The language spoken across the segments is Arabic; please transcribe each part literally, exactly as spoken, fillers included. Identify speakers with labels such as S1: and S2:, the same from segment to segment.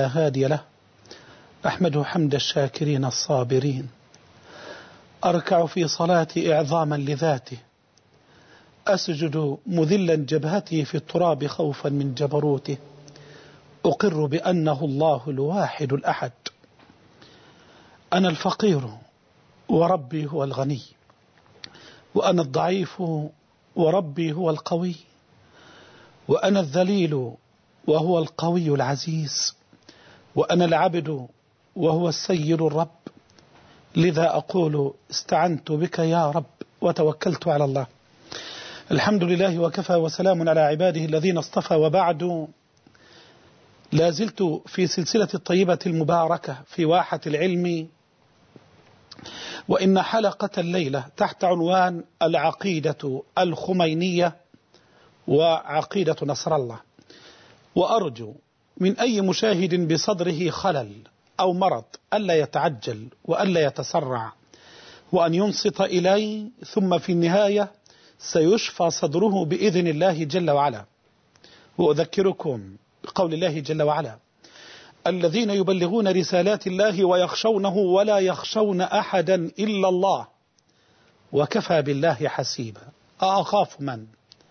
S1: هادي له، أحمده حمد الشاكرين الصابرين، أركع في صلاتي إعظاما لذاته، أسجد مذلا جبهتي في التراب خوفا من جبروته، أقر بأنه الله الواحد الأحد. أنا الفقير وربي هو الغني، وأنا الضعيف وربي هو القوي، وأنا الذليل وهو القوي العزيز، وأنا العبد وهو السيد الرب. لذا أقول استعنت بك يا رب وتوكلت على الله. الحمد لله وكفى وسلام على عباده الذين اصطفى، وبعد. لا زلت في سلسلة الطيبة المباركة في واحة العلم، وإن حلقة الليلة تحت عنوان العقيدة الخمينية وعقيدة نصر الله. وأرجو من أي مشاهد بصدره خلل أو مرض ألا يتعجل وألا يتسرع، وأن ينصت إلي، ثم في النهاية سيشفى صدره بإذن الله جل وعلا. وأذكركم بقول الله جل وعلا: الذين يبلغون رسالات الله ويخشونه ولا يخشون أحدا إلا الله وكفى بالله حسيبا. أأخاف من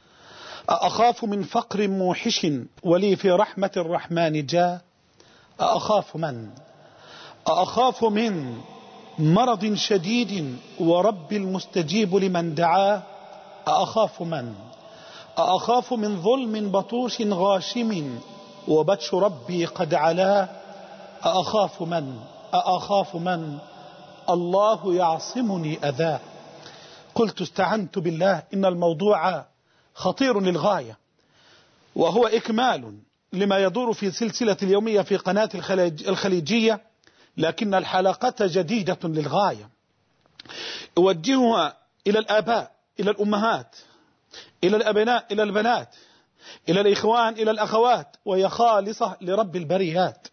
S1: أأخاف من فقر موحش ولي في رحمة الرحمن جاء؟ أأخاف من أأخاف من مرض شديد ورب المستجيب لمن دعاه؟ أأخاف من أأخاف من ظلم بطوش غاشم وبطش ربي قد علاه؟ أأخاف من أأخاف من الله يعصمني أذاه. قلت استعنت بالله. إن الموضوع خطير للغاية، وهو إكمال لما يدور في سلسلة اليومية في قناة الخليجية، لكن الحلقة جديدة للغاية. أوجهها إلى الآباء، إلى الأمهات، إلى الأبناء، إلى البنات، إلى الإخوان، إلى الأخوات، وهي خالصة لرب البريات.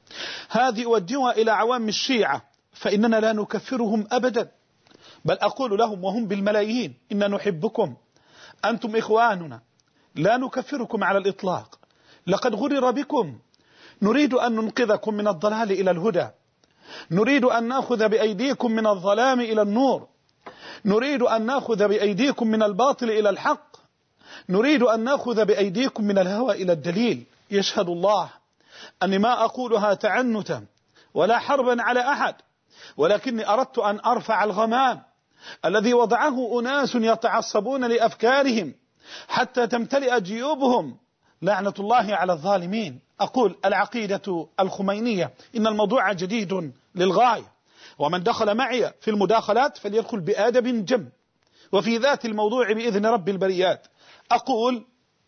S1: هذه أوجهها إلى عوام الشيعة، فإننا لا نكفرهم أبدا، بل أقول لهم وهم بالملايين: إن نحبكم، أنتم إخواننا، لا نكفركم على الإطلاق، لقد غرر بكم، نريد أن ننقذكم من الضلال إلى الهدى، نريد أن نأخذ بأيديكم من الظلام إلى النور، نريد أن نأخذ بأيديكم من الباطل إلى الحق، نريد أن نأخذ بأيديكم من الهوى إلى الدليل. يشهد الله أني ما أقولها تعنتا ولا حربا على أحد، ولكني أردت أن أرفع الغمام الذي وضعه أناس يتعصبون لأفكارهم حتى تمتلئ جيوبهم، لعنة الله على الظالمين. أقول العقيدة الخمينية. إن الموضوع جديد للغاية، ومن دخل معي في المداخلات فليدخل بآدب جم، وفي ذات الموضوع بإذن رب البريات. أقول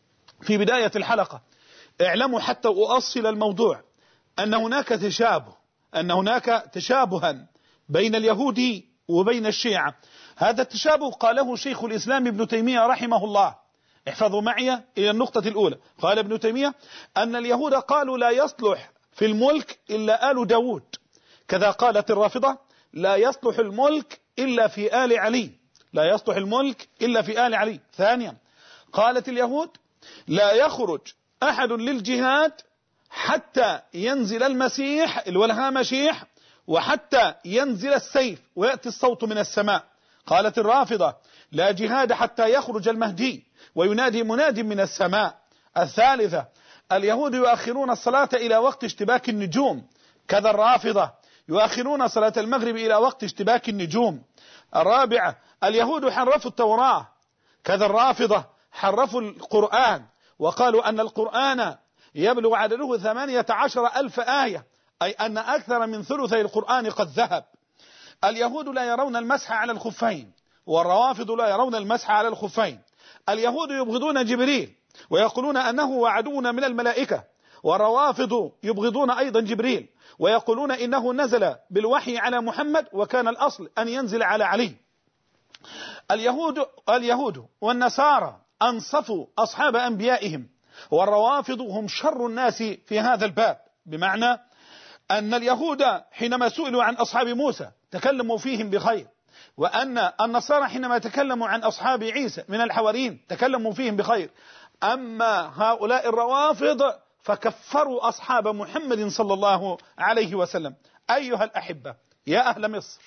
S1: في بداية الحلقة: اعلموا حتى أؤصل الموضوع أن هناك تشابه أن هناك تشابها بين اليهود وبين الشيعة. هذا التشابه قاله شيخ الإسلام ابن تيمية رحمه الله. احفظوا معي إلى النقطة الأولى. قال ابن تيمية أن اليهود قالوا لا يصلح في الملك إلا آل داود، كذا قالت الرافضة لا يصلح الملك إلا في آل علي، لا يصلح الملك إلا في آل علي. ثانيا قالت اليهود لا يخرج أحد للجهاد حتى ينزل المسيح الولها مشيح، وحتى ينزل السيف ويأتي الصوت من السماء. قالت الرافضة لا جهاد حتى يخرج المهدي وينادي مناد من السماء. الثالثة اليهود يؤخرون الصلاة إلى وقت اشتباك النجوم، كذا الرافضة يؤخرون صلاة المغرب إلى وقت اشتباك النجوم. الرابعة اليهود حرفوا التوراة، كذا الرافضة حرفوا القرآن وقالوا أن القرآن يبلغ عدده ثمانية عشر ألف آية، أي أن أكثر من ثلثي القرآن قد ذهب. اليهود لا يرون المسح على الخفين، والروافض لا يرون المسح على الخفين. اليهود يبغضون جبريل ويقولون أنه وعدونا من الملائكة، والروافض يبغضون أيضا جبريل ويقولون إنه نزل بالوحي على محمد وكان الأصل أن ينزل على علي. اليهود اليهود والنصارى أنصفوا أصحاب أنبيائهم، والروافض هم شر الناس في هذا الباب، بمعنى أن اليهود حينما سئلوا عن أصحاب موسى تكلموا فيهم بخير، وأن النصارى حينما تكلموا عن أصحاب عيسى من الحواريين تكلموا فيهم بخير. أما هؤلاء الروافض فكفروا أصحاب محمد صلى الله عليه وسلم. أيها الأحبة يا أهل مصر،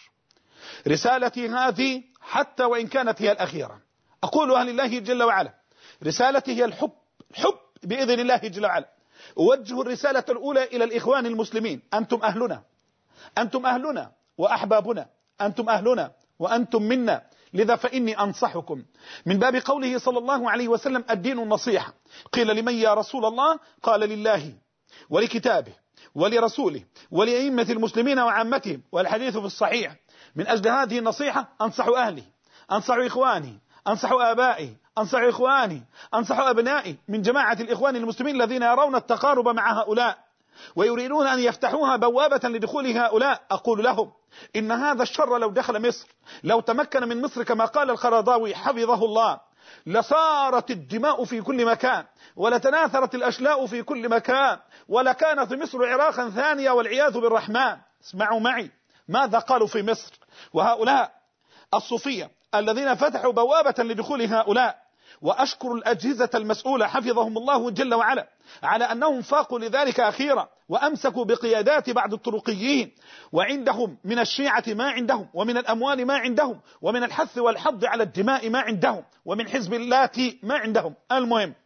S1: رسالتي هذه حتى وإن كانت هي الأخيرة أقولها لله جل وعلا. رسالتي هي الحب، الحب بإذن الله جل وعلا. أوجه الرسالة الأولى إلى الإخوان المسلمين، أنتم أهلنا، أنتم أهلنا وأحبابنا، أنتم أهلنا وأنتم منا، لذا فإني أنصحكم من باب قوله صلى الله عليه وسلم الدين النصيحة. قيل لمن يا رسول الله؟ قال لله ولكتابه ولرسوله ولأئمة المسلمين وعامتهم، والحديث في الصحيح. من أجل هذه النصيحة أنصح أهلي، أنصح إخواني، أنصح آبائي، أنصح إخواني، أنصح أبنائي من جماعة الإخوان المسلمين الذين يرون التقارب مع هؤلاء ويريدون أن يفتحوها بوابة لدخول هؤلاء. أقول لهم إن هذا الشر لو دخل مصر، لو تمكن من مصر كما قال القرضاوي حفظه الله، لصارت الدماء في كل مكان، ولتناثرت الأشلاء في كل مكان، ولكانت مصر عراقا ثانية والعياذ بالرحمن. اسمعوا معي ماذا قالوا في مصر، وهؤلاء الصوفية الذين فتحوا بوابة لدخول هؤلاء. وأشكر الأجهزة المسؤولة حفظهم الله جل وعلا على أنهم فاقوا لذلك أخيرا، وأمسكوا بقيادات بعض الطرقيين، وعندهم من الشيعة ما عندهم، ومن الأموال ما عندهم، ومن الحث والحض على الدماء ما عندهم، ومن حزب اللاتي ما عندهم. المهم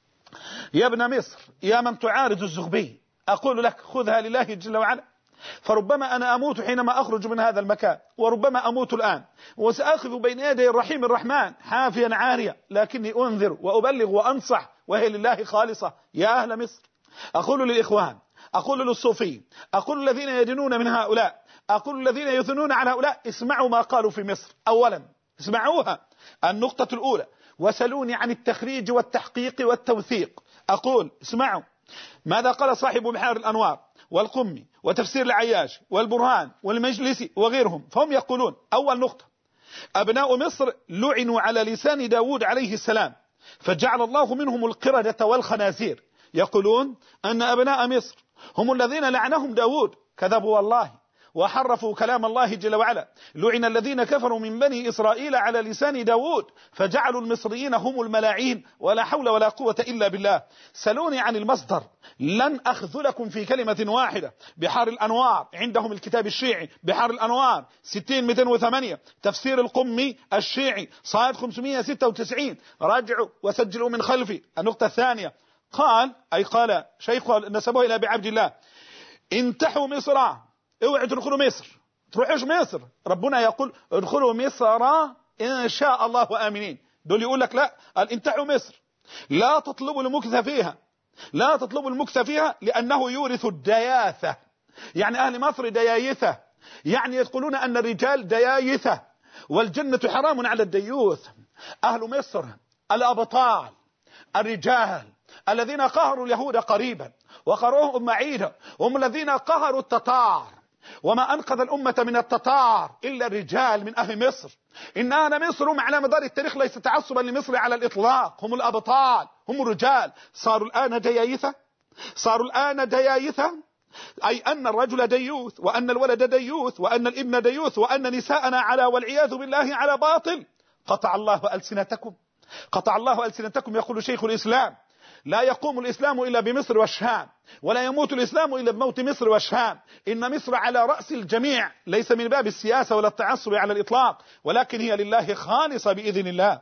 S1: يا ابن مصر، يا من تعارض الزغبي، أقول لك خذها لله جل وعلا، فربما أنا أموت حينما أخرج من هذا المكان، وربما أموت الآن، وسأقف بين يدي الرحيم الرحمن حافيا عاريا، لكني أنذر وأبلغ وأنصح، وهي لله خالصة. يا أهل مصر، أقول للإخوان، أقول للصوفي، أقول الذين يدينون من هؤلاء، أقول الذين يثنون على هؤلاء، اسمعوا ما قالوا في مصر. أولا اسمعوها، النقطة الأولى: وسلوني عن التخريج والتحقيق والتوثيق. أقول اسمعوا ماذا قال صاحب بحار الأنوار والقمي وتفسير العياش والبرهان والمجلسي وغيرهم. فهم يقولون: أول نقطة، أبناء مصر لعنوا على لسان داود عليه السلام، فجعل الله منهم القردة والخنازير. يقولون أن أبناء مصر هم الذين لعنهم داود. كذبوا والله وحرفوا كلام الله جل وعلا. لعن الذين كفروا من بني إسرائيل على لسان داود فجعلوا المصريين هم الملاعين، ولا حول ولا قوة إلا بالله. سلوني عن المصدر، لن أخذلكم في كلمة واحدة. بحار الأنوار عندهم الكتاب الشيعي، بحار الأنوار ستين مئتين وثمانية، تفسير القمي الشيعي صاد خمسمئة وستة وتسعين، راجعوا وسجلوا من خلفي. النقطة الثانية، قال أي قال شيخ نسبه إلى أبي عبد الله: انتحوا مصر، اوعوا تدخلوا مصر، تروحوش مصر. ربنا يقول: ادخلوا مصر إن شاء الله آمنين. دول يقول لك لا، قال انتحوا مصر، لا تطلبوا المكث فيها، لا تطلبوا المكث فيها لأنه يورث الدياثة. يعني أهل مصر ديايثة، يعني يقولون أن الرجال ديايثة، والجنة حرام على الديوث. أهل مصر الأبطال، الرجال الذين قهروا اليهود قريبا وقهروهم معيدا، هم الذين قهروا التتار، وما أنقذ الأمة من التتار إلا الرجال من أهل مصر. إن أهل مصر هم على مدار التاريخ ليس تعصبا لمصر على الإطلاق، هم الأبطال، هم الرجال. صاروا الآن ديايثة، صاروا الآن ديايثة، أي أن الرجل ديوث، وأن الولد ديوث، وأن الابن ديوث، وأن نساءنا على والعياذ بالله على باطل. قطع الله ألسنتكم، قطع الله ألسنتكم. يقول شيخ الإسلام: لا يقوم الإسلام إلا بمصر والشام، ولا يموت الإسلام إلا بموت مصر والشام. إن مصر على رأس الجميع، ليس من باب السياسة ولا التعصب على الإطلاق، ولكن هي لله خالصة بإذن الله.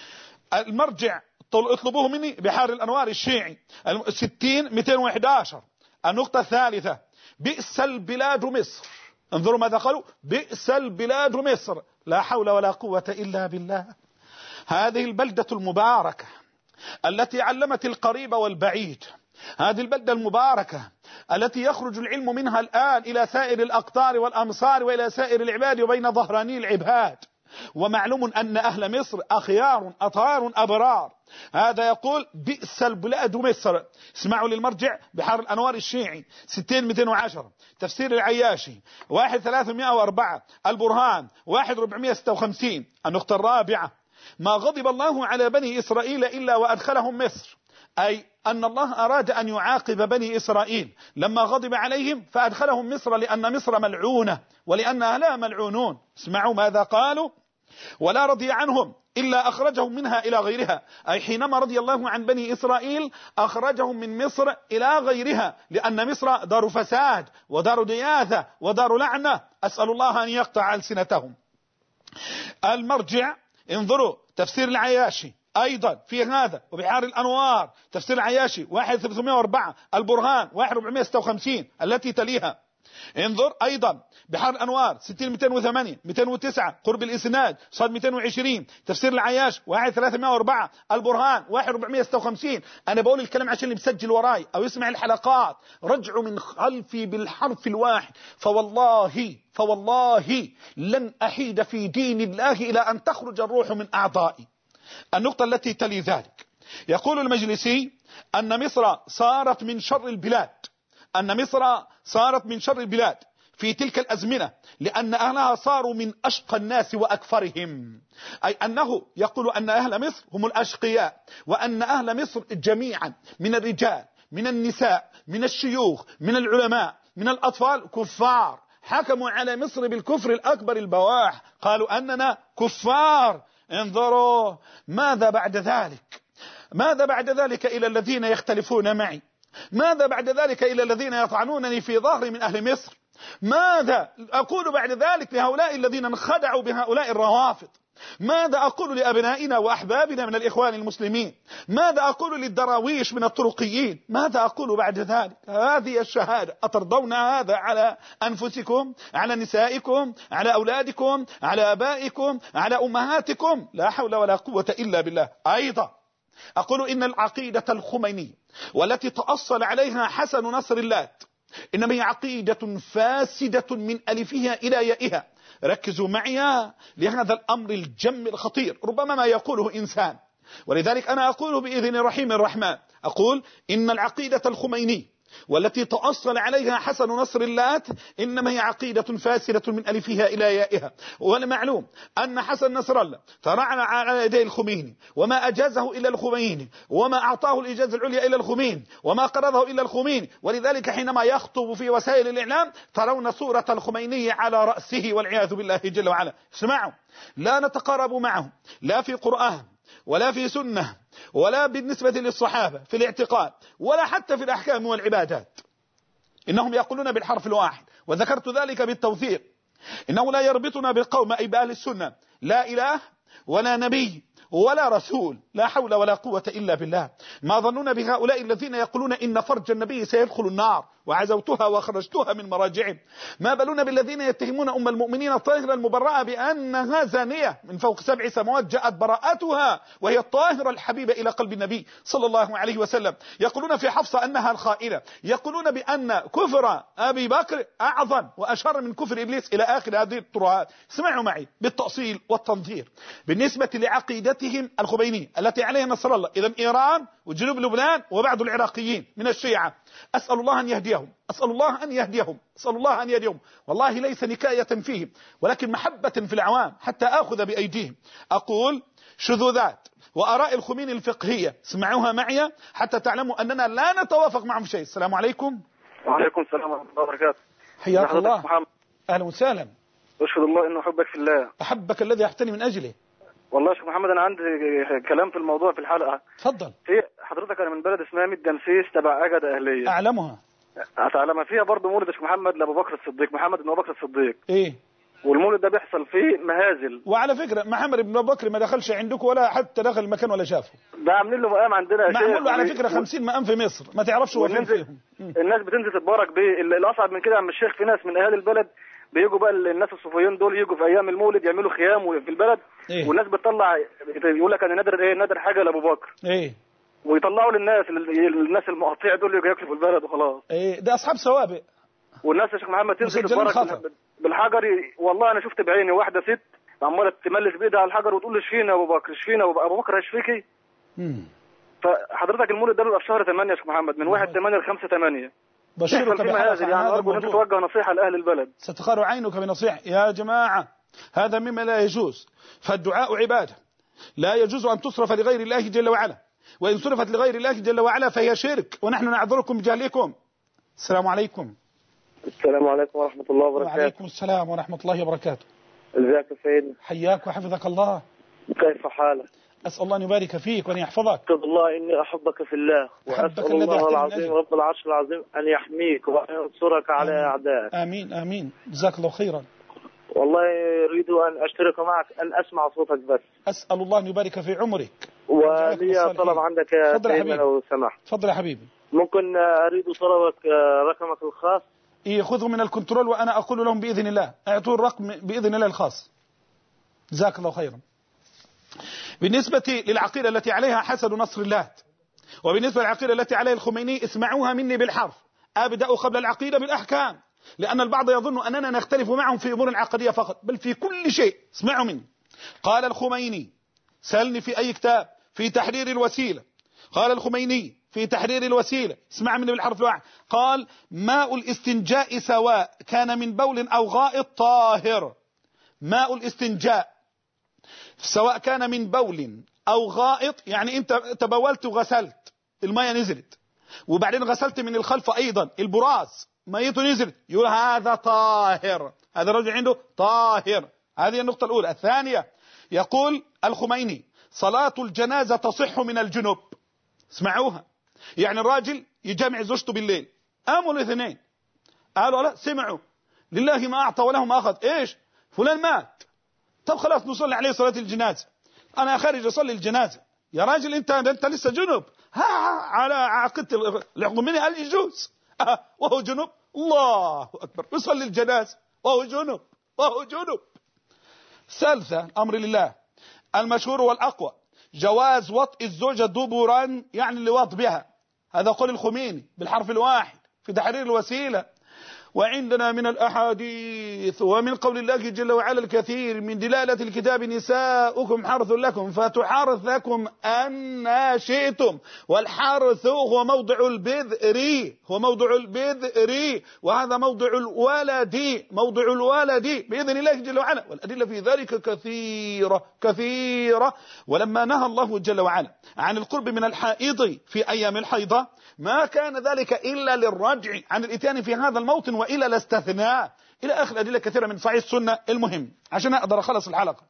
S1: المرجع اطلبوه مني، بحار الأنوار الشيعي ستين مئتين وأحد عشر. النقطة الثالثة: بئس البلاد مصر. انظروا ماذا قالوا: بئس البلاد مصر، لا حول ولا قوة إلا بالله. هذه البلدة المباركة التي علمت القريب والبعيد، هذه البلدة المباركة التي يخرج العلم منها الآن إلى سائر الأقطار والأمصار وإلى سائر العباد وبين ظهراني العباد. ومعلوم أن أهل مصر أخيار أطهار أبرار. هذا يقول: بئس البلاد مصر. اسمعوا للمرجع: بحار الأنوار الشيعي ستين مئتين وعشرة، تفسير العياشي واحد ثلاثمائة وأربعة، البرهان واحد أربعمائة وستة وخمسين. النقطة الرابعة: ما غضب الله على بني إسرائيل إلا وأدخلهم مصر، أي أن الله أراد أن يعاقب بني إسرائيل لما غضب عليهم فأدخلهم مصر، لأن مصر ملعونة ولأن أهلها ملعونون. اسمعوا ماذا قالوا: ولا رضي عنهم إلا أخرجهم منها إلى غيرها، أي حينما رضي الله عن بني إسرائيل أخرجهم من مصر إلى غيرها، لأن مصر دار فساد ودار دياثة ودار لعنة، أسأل الله أن يقطع ألسنتهم. المرجع انظروا تفسير العياشي أيضا في هذا، وبحار الأنوار تفسير العياشي واحد ثلاثمائة وأربعة، البرهان واحد أربعمائة وستة وخمسين التي تليها. انظر أيضا بحار الأنوار ستين مئتين وثمانية مئتين وتسعة قرب الإسناد صاد مئتين وعشرين، تفسير العياش واحد ثلاثمائة وأربعة، البرهان واحد أربعمائة وستة وخمسين. أنا بقول الكلام عشان اللي بسجل وراي أو يسمع الحلقات رجعوا من خلفي بالحرف الواحد، فوالله فوالله لن أحيد في دين الله إلى أن تخرج الروح من أعضائي. النقطة التي تلي ذلك، يقول المجلسي أن مصر صارت من شر البلاد، أن مصر صارت من شر البلاد في تلك الأزمنة، لأن أهلها صاروا من أشقى الناس وأكفرهم، أي أنه يقول أن أهل مصر هم الأشقياء، وأن أهل مصر جميعا من الرجال من النساء من الشيوخ من العلماء من الأطفال كفار، حكموا على مصر بالكفر الأكبر البواح، قالوا أننا كفار. انظروا ماذا بعد ذلك، ماذا بعد ذلك إلى الذين يختلفون معي، ماذا بعد ذلك إلى الذين يطعنونني في ظهري من أهل مصر، ماذا أقول بعد ذلك لهؤلاء الذين انخدعوا بهؤلاء الروافض، ماذا أقول لأبنائنا وأحبابنا من الإخوان المسلمين، ماذا أقول للدراويش من الطرقيين، ماذا أقول بعد ذلك؟ هذه الشهادة أترضون هذا على أنفسكم، على نسائكم، على أولادكم، على آبائكم، على أمهاتكم؟ لا حول ولا قوة إلا بالله. أيضا أقول إن العقيدة الخمينية والتي تأصل عليها حسن نصر اللات إنما هي عقيدة فاسدة من ألفها إلى يائها. ركزوا معي لهذا الأمر الجم الخطير، ربما ما يقوله إنسان، ولذلك أنا أقول بإذن رحيم الرحمن، أقول إن العقيدة الخمينية والتي تأصل عليها حسن نصر اللات إنما هي عقيدة فاسدة من ألفها إلى يائها. والمعلوم أن حسن نصر الله ترعن على يدي الخميني، وما أجازه إلا الخميني، وما أعطاه الإجازة العليا إلا الخميني، وما قرضه إلا الخميني. ولذلك حينما يخطب في وسائل الإعلام ترون صورة الخميني على رأسه والعياذ بالله جل وعلا. اسمعوا، لا نتقارب معهم لا في قرآن ولا في سنة ولا بالنسبة للصحابة في الاعتقاد ولا حتى في الأحكام والعبادات. إنهم يقولون بالحرف الواحد، وذكرت ذلك بالتوثيق، إنه لا يربطنا بقوم أي بأهل السنة لا إله ولا نبي ولا رسول، لا حول ولا قوة إلا بالله. ما ظنون بهؤلاء الذين يقولون إن فرج النبي سيدخل النار وعزوتها وخرجتها من مراجعهم؟ ما بالون بالذين يتهمون أم المؤمنين الطاهرة المبرأة بأنها زانية من فوق سبع سماوات جاءت براءتها وهي الطاهرة الحبيبة إلى قلب النبي صلى الله عليه وسلم. يقولون في حفصة أنها الخائنة، يقولون بأن كفر أبي بكر أعظم وأشر من كفر إبليس، إلى آخر هذه الترهات. اسمعوا معي بالتأصيل والتنظير بالنسبة لعقيدتهم الخمينية التي عليها نصر الله. إذن إيران وجنوب لبنان وبعض العراقيين من الشيعة، أسأل الله أن يهديهم، أسأل الله أن يهديهم، أسأل الله أن يهديهم. والله ليس نكاية فيهم ولكن محبة في العوام حتى آخذ بأيديهم. أقول شذوذات وآراء الخميني الفقهية اسمعوها معي حتى تعلموا أننا لا نتوافق معهم شيء. السلام عليكم.
S2: وعليكم السلام ورحمة الله وبركاته.
S1: حياك الله. أهلا وسهلا.
S2: أشهد الله إنه أحبك في الله.
S1: أحبك الذي أحتني من أجله.
S2: والله يا شيخ محمد أنا عندي كلام في الموضوع في الحلقة.
S1: تفضل. في
S2: حضرتك أنا من بلد اسمها ميت جمسيس تبع أجد أهلية.
S1: أعلمها.
S2: أتعلمها فيها برضه مولد شيخ محمد لأبو بكر الصديق، محمد بن أبو بكر الصديق.
S1: إيه.
S2: والمولد ده بيحصل فيه مهازل.
S1: وعلى فكرة محمد بن أبو بكر ما دخلش عندكم ولا حتى دخل المكان ولا شافه.
S2: ده عاملين له مقام عندنا يا شيخ.
S1: معمول له على فكرة خمسين مقام في مصر، ما تعرفش هو فين فيهم.
S2: الناس بتنزل تتبارك بيه. الأصعب من كده يا عم الشيخ في ناس من أهالي البلد بيجوا بقى الناس الصوفيين دول يجوا في ايام المولد يعملوا خيام في البلد. إيه؟ والناس بتطلع يقول لك انا نادر ايه نادر حاجه لابو بكر.
S1: ايه
S2: ويطلعوا للناس الناس المقاطع دول يجوا ياكلوا في البلد وخلاص.
S1: ايه ده اصحاب سوابق.
S2: والناس يا شيخ محمد تنزل تتبارك بالحجر. والله انا شفت بعيني واحده ست عماله تملس بايدها على الحجر وتقول له اشفينا يا ابو بكر اشفينا ابو بكر هيشفيكي. امم فحضرتك المولد ده بيبقى في شهر ثمانية يا شيخ محمد من واحد ثمانية ل خمسة ثمانية.
S1: بشرك بهذا
S2: يعني أرجو أن توجه نصيحة لأهل البلد.
S1: ستقر عينك بنصيحة يا جماعة، هذا مما لا يجوز، فالدعاء عبادة لا يجوز أن تصرف لغير الله جل وعلا، وإن صرفت لغير الله جل وعلا فهي شرك، ونحن نعذركم بجهلكم. السلام عليكم.
S2: السلام عليكم ورحمة الله وبركاته.
S1: وعليكم السلام ورحمة الله وبركاته.
S3: ازيك يا سيدنا؟
S1: حياك وحفظك الله.
S3: كيف حالك؟
S1: أسأل الله أن يبارك فيك وأن يحفظك.
S3: أشهد الله إني أحبك في الله، وأسأل الله العظيم رب العرش العظيم أن يحميك وأن ينصرك على أعدائك.
S1: آمين آمين، جزاك الله خيرا.
S3: والله أريد أن أشترك معك أن أسمع صوتك بس.
S1: أسأل الله أن يبارك في عمرك.
S3: ولي طلب عندك يا سيدنا لو سمحت.
S1: تفضل يا حبيبي.
S3: ممكن أريد طلبك رقمك الخاص؟
S1: إيه، خذوا من الكنترول وأنا أقول لهم بإذن الله أعطوا الرقم بإذن الله الخاص. جزاك الله خيرا. بالنسبة للعقيدة التي عليها حسن نصر الله، وبالنسبة للعقيدة التي عليها الخميني، اسمعوها مني بالحرف. أبدأ قبل العقيدة بالأحكام، لأن البعض يظن أننا نختلف معهم في أمور العقدية فقط، بل في كل شيء. اسمعوا مني. قال الخميني، سألني في أي كتاب، في تحرير الوسيلة. قال الخميني في تحرير الوسيلة، اسمع مني بالحرف الواحد، قال: ماء الاستنجاء سواء كان من بول أو غائط طاهر. ماء الاستنجاء سواء كان من بول أو غائط، يعني أنت تبولت وغسلت، المية نزلت، وبعدين غسلت من الخلف أيضا البراز، ميته نزلت، يقول هذا طاهر، هذا الرجل عنده طاهر. هذه النقطة الأولى. الثانية، يقول الخميني: صلاة الجنازة تصح من الجنوب. اسمعوها. يعني الراجل يجمع زوجته بالليل، قاموا الاثنين قالوا لا، سمعوا لله ما أعطى وله ما أخذ، إيش فلان مات، طب خلاص نصلي عليه صلاة الجنازة، أنا خارج أصلي الجنازة. يا راجل أنت أنت لسه جنوب، ها على عقيدة الخميني قال يجوز آه وهو جنوب، الله أكبر، يصلي الجنازة وهو جنوب وهو جنوب. ثالثا، أمر لله المشهور والأقوى جواز وطئ الزوجة دبرا، يعني اللواط بها، هذا قول الخميني بالحرف الواحد في تحرير الوسيلة. وعندنا من الأحاديث ومن قول الله جل وعلا الكثير من دلالة الكتاب: نساؤكم حرث لكم فاتوا حرثكم أن شئتم. والحرث هو موضع البذر، هو موضع البذر، وهذا موضع الولد، موضع الولد بإذن الله جل وعلا. والأدلة في ذلك كثيرة كثيرة. ولما نهى الله جل وعلا عن القرب من الحائض في أيام الحيضة، ما كان ذلك إلا للرجع عن الإتيان في هذا الموطن، وإلا لاستثناء، إلى آخر أدلة كثيرة من صحيح السنة. المهم عشان أقدر أخلص الحلقة،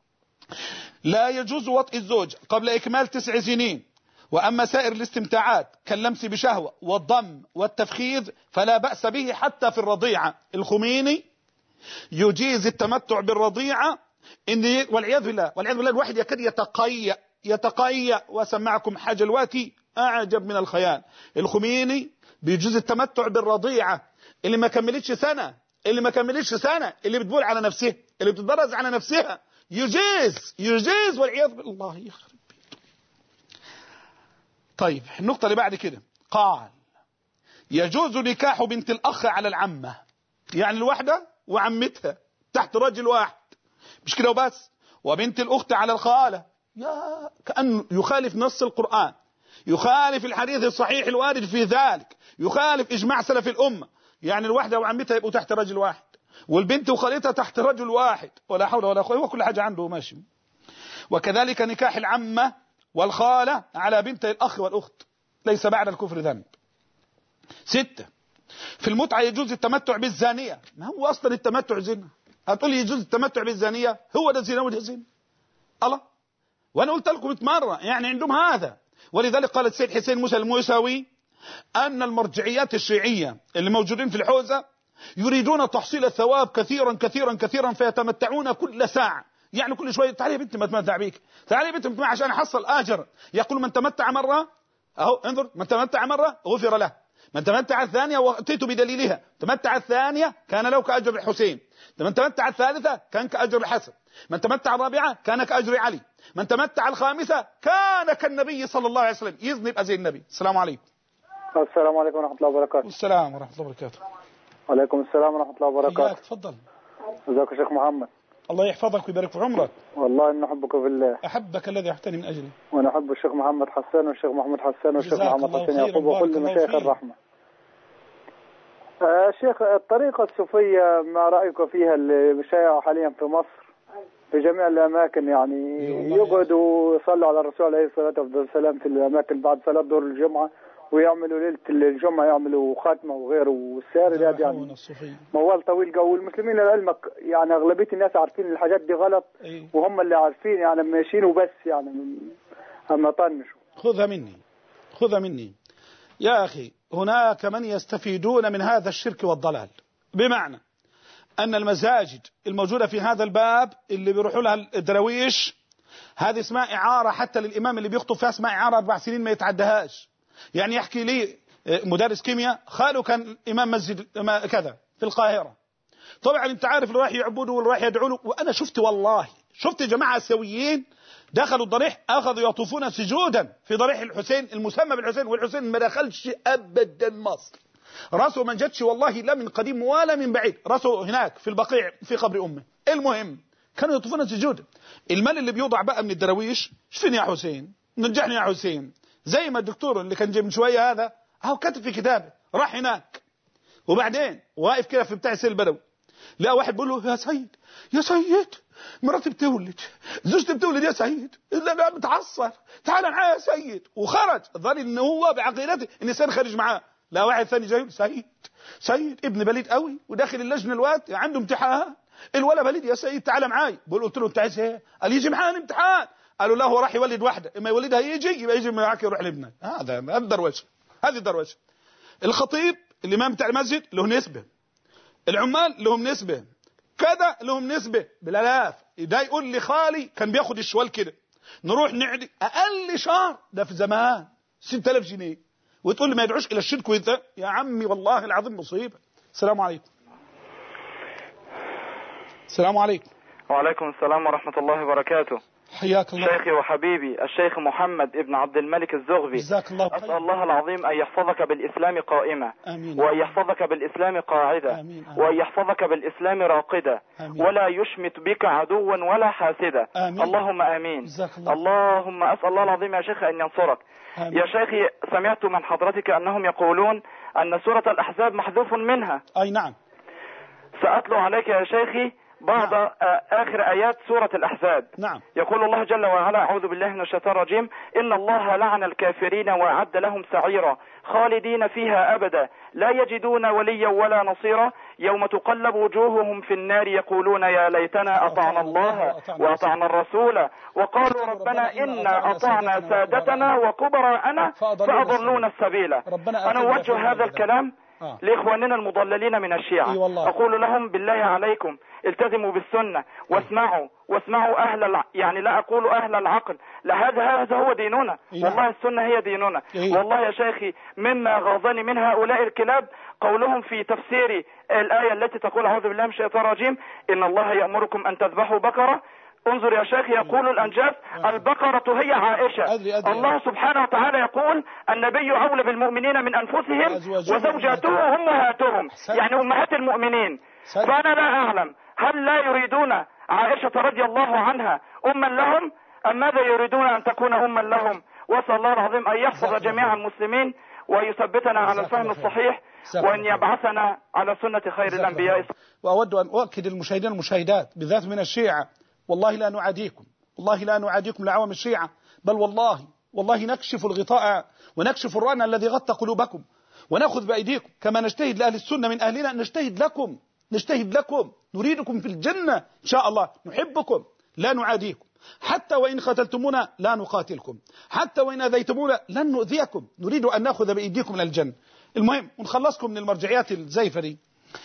S1: لا يجوز وطئ الزوج قبل إكمال تسع سنين. وأما سائر الاستمتاعات كاللمس بشهوة والضم والتفخيذ فلا بأس به حتى في الرضيعة. الخميني يجيز التمتع بالرضيعة، إن والعياذ بالله والعياذ بالله الواحد يكاد يتقيأ يتقيأ وسمعكم حاجة الواتي أعجب من الخيال. الخميني بيجوز التمتع بالرضيعة، اللي ما كملتش سنة، اللي ما كملتش سنة، اللي بتبول على نفسها، اللي بتتبرز على نفسها، يجيز يجيز والعياذ بالله يخرب بيته. طيب النقطة اللي بعد كده، قال: يجوز نكاح بنت الأخ على العمة، يعني الوحدة وعمتها تحت رجل واحد، مش كده وبس، وبنت الأخت على الخالة، يا كأنه يخالف نص القرآن، يخالف الحديث الصحيح الوارد في ذلك، يخالف إجماع سلف الأمة. يعني الوحدة وعمتها يبقوا تحت رجل واحد، والبنت وخالتها تحت رجل واحد، ولا حول ولا قوة، وكل حاجة عنده ماشي. وكذلك نكاح العمة والخالة على بنت الأخ والأخت ليس بعد الكفر ذنب. ستة، في المتعة يجوز التمتع بالزانية. ما هو أصلا التمتع زنا؟ هتقول لي يجوز التمتع بالزانية؟ هو ده زنا وده زنا؟ الله، وأنا قلت لكم مئة مرة يعني عندهم هذا. ولذلك قال السيد حسين موسى الموسوي أن المرجعيات الشيعية اللي موجودين في الحوزة يريدون تحصيل الثواب كثيرا كثيرا كثيرا، فيتمتعون كل ساعة، يعني كل شوية تعالي يا بنتي ما تمتع بيك، تعالي يا بنتي عشان أحصل أجر. يقول من تمتع مرة، أهو انظر، من تمتع مرة غفر له، من تمتع الثانية وأتيت بدليلها، تمتع الثانية كان له كأجر الحسين، من تمتع الثالثة كان كأجر الحسن، من تمتع الرابعة كان كأجر علي، من تمتع الخامسة كان كالنبي صلى الله عليه وسلم، يذنب أزي النبي. السلام عليكم.
S3: السلام عليكم ورحمة الله وبركاته.
S1: السلام ورحمة الله وبركاته.
S3: وعليكم السلام ورحمة الله وبركاته.
S1: تفضل.
S3: ازيك يا شيخ محمد؟
S1: الله يحفظك ويبارك في عمرك.
S3: والله إن أحبك في الله.
S1: أحبك الذي أحبتني من أجله.
S3: وأنا أحب الشيخ محمد حسان والشيخ محمد حسان والشيخ محمد حسين يعقوب وكل مشايخ الرحمة. آه شيخ، الطريقة الصوفية ما رأيك فيها اللي شائعة حاليا في مصر في جميع الأماكن، يعني يقعدوا يصلوا على الرسول عليه الصلاة والسلام في الأماكن بعد صلاة ظهر الجمعة،
S4: ويعملوا ليلة الجمعة يعملوا خاتمة وغيره، والسير هذا يعني موال طويل قوي. والمسلمين لعلمك يعني أغلبية الناس عارفين الحاجات دي غلط، أيه. وهم اللي عارفين يعني ماشيين وبس يعني أما طنشوا.
S1: خذها مني خذها مني يا أخي، هناك من يستفيدون من هذا الشرك والضلال، بمعنى أن المساجد الموجودة في هذا الباب اللي بيروحوا لها الدرويش هذه اسمها إعارة، حتى للإمام اللي بيخطب فيها اسمها إعارة أربع سنين ما يتعدهاش. يعني يحكي لي مدرس كيمياء خاله كان إمام مسجد كذا في القاهرة، طبعا أنت عارف اللي راح يعبدوا واللي راح يدعوا له، وأنا شفت والله شفت جماعة سويين دخلوا الضريح أخذوا يطوفون سجودا في ضريح الحسين المسمى بالحسين، والحسين ما دخلش أبدا مصر، راسه ما جتش والله لا من قديم ولا من بعيد، راسه هناك في البقيع في قبر أمه. المهم كانوا يطوفون سجودا. المال اللي بيوضع بقى من الدراويش شفين يا حسين نجحني يا حسين، زي ما الدكتور اللي كان جاي من شويه هذا اهو كاتب في كتابه راح هناك، وبعدين واقف كده في بتاع سيل البدوي لا واحد بيقول له يا سيد يا سيد مراتي بتولد زوجتي بتولد يا سيد، لا بتعصر تعال معايا يا سيد، وخرج ظن ان هو بعقيدته الانسان خارج معاه. لا واحد ثاني جاي سيد سيد ابن بليد قوي وداخل اللجنه الواد عنده امتحان، الولا بليد يا سيد تعال معايا. بقول قلت له انت عايز ايه؟ قال يجي معانا امتحان. قالوا لا هو راح يولد واحده، اما يولدها يجي يبقى يجي معاك يروح لابنك. هذا هذا الدروشه، هذه الدروشه. الخطيب الامام بتاع المسجد له نسبه، العمال لهم نسبه، كذا لهم نسبه بالالاف. ده يقول لي خالي كان بياخد الشوال كده نروح نعدي اقل شهر ده في زمان ستة آلاف جنيه، وتقول لي ما يدعوش الى الشرك ويذا يا عمي والله العظيم مصيبه. السلام عليكم. السلام عليكم.
S5: وعليكم السلام ورحمة الله وبركاته.
S1: حياك الله.
S5: شيخي وحبيبي الشيخ محمد ابن عبد الملك الزغبي،
S1: جزاك الله خير.
S5: أسأل الله العظيم أن يحفظك بالإسلام قائمة،
S1: آمين.
S5: وأن يحفظك بالإسلام قاعدة،
S1: آمين. آمين.
S5: وأن يحفظك بالإسلام راقدة،
S1: آمين.
S5: ولا يشمت بك عدوا ولا حاسدا.
S1: آمين.
S5: اللهم آمين.
S1: الله.
S5: اللهم أسأل الله العظيم يا شيخ أن ينصرك. آمين. يا شيخي سمعت من حضرتك أنهم يقولون أن سورة الأحزاب محذوف منها.
S1: أي نعم.
S5: سأتلو عليك يا شيخي بعض نعم. آخر آيات سورة الأحزاب.
S1: نعم.
S5: يقول الله جل وعلا أعوذ بالله من الشيطان الرجيم إن الله لعن الكافرين وأعد لهم سعيرا خالدين فيها أبدا لا يجدون وليا ولا نصيرا يوم تقلب وجوههم في النار يقولون يا ليتنا أطعنا الله وأطعنا الرسول وقالوا ربنا إنا أطعنا سادتنا وكبراءنا فأضلونا السبيل. أنا أوجه هذا الكلام آه. لإخواننا المضللين من الشيعة.
S1: أي
S5: أقول لهم بالله عليكم التزموا بالسنة واسمعوا واسمعوا أهل الع... يعني لا أقول أهل العقل، لا هذا هذا هو ديننا. إيه. والله السنة هي ديننا.
S1: إيه.
S5: والله يا شيخي مما غاظني من هؤلاء الكلاب قولهم في تفسير الآية التي تقول أعوذ بالله من الشيطان الرجيم إن الله يأمركم أن تذبحوا بقرة. انظر يا شيخ يقول الأنجاز البقرة هي عائشة.
S1: أدري أدري
S5: الله سبحانه وتعالى يقول النبي أولى بالمؤمنين من أنفسهم وزوجاته أمهاتهم، يعني أمهات المؤمنين. فأنا لا أعلم هل لا يريدون عائشة رضي الله عنها أما لهم أم ماذا يريدون أن تكون أما لهم؟ وأسأل الله العظيم أن يحفظ جميع المسلمين ويثبتنا على الفهم الصحيح وأن يبعثنا على سنة خير الأنبياء.
S1: وأود أن أؤكد المشاهدين والمشاهدات بالذات من الشيعة والله لا نعاديكم، والله لا نعاديكم لعوام الشيعة، بل والله والله نكشف الغطاء ونكشف الرأن الذي غطى قلوبكم ونأخذ بأيديكم كما نجتهد لأهل السنة من أهلنا نجتهد لكم نجتهد لكم نريدكم في الجنة إن شاء الله، نحبكم لا نعاديكم، حتى وإن قتلتمونا لا نقاتلكم، حتى وإن أذيتمونا لن نؤذيكم، نريد أن نأخذ بأيديكم إلى الجنة. المهم ونخلصكم من المرجعيات الزيفة دي.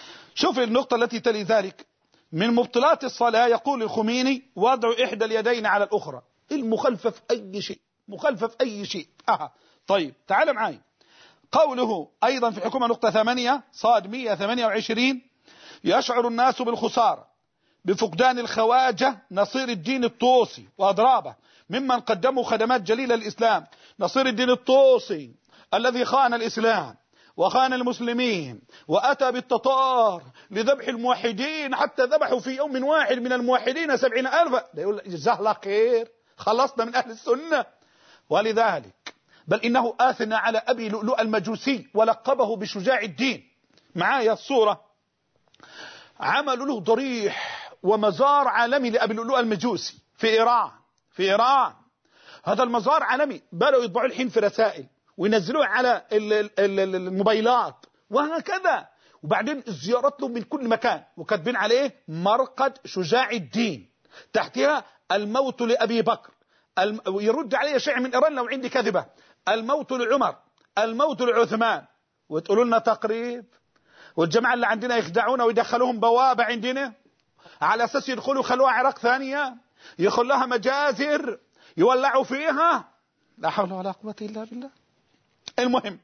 S1: شوف النقطة التي تلي ذلك من مبطلات الصلاة يقول الخميني وضع إحدى اليدين على الأخرى، المخالفة في أي شيء، مخالفة في أي شيء. أها طيب تعال معي قوله أيضا في حكومة نقطة ثمانية صاد مئة وثمانية وعشرين يشعر الناس بالخسارة بفقدان الخواجة نصير الدين الطوسي وأضرابه ممن قدموا خدمات جليلة للإسلام. نصير الدين الطوسي الذي خان الإسلام وخان المسلمين وأتى بالتتار لذبح الموحدين حتى ذبحوا في يوم واحد من الموحدين سبعين ألفا. ده يقول جزاه الله خير خلصنا من أهل السنة. ولذلك بل إنه آثنى على أبي لؤلؤ المجوسي ولقبه بشجاع الدين. معايا الصورة، عملوا له ضريح ومزار عالمي لأبي لؤلؤ المجوسي في إيران. في إيران هذا المزار عالمي، بدأوا يطبعوا الحين في رسائل وينزلوه على الموبايلات وهكذا. وبعدين الزيارات له من كل مكان، وكاتبين عليه مرقد شجاع الدين، تحتها الموت لأبي بكر، الم... يرد عليه شيء من إيران لو عندي كذبة، الموت لعمر، الموت لعثمان. وتقولوا لنا تقريب، والجماعة اللي عندنا يخدعونا ويدخلوهم بوابة عندنا على أساس يدخلوا يخلوها عراق ثانية، يخلوها مجازر يولعوا فيها. لا حول ولا قوة إلا بالله. المهم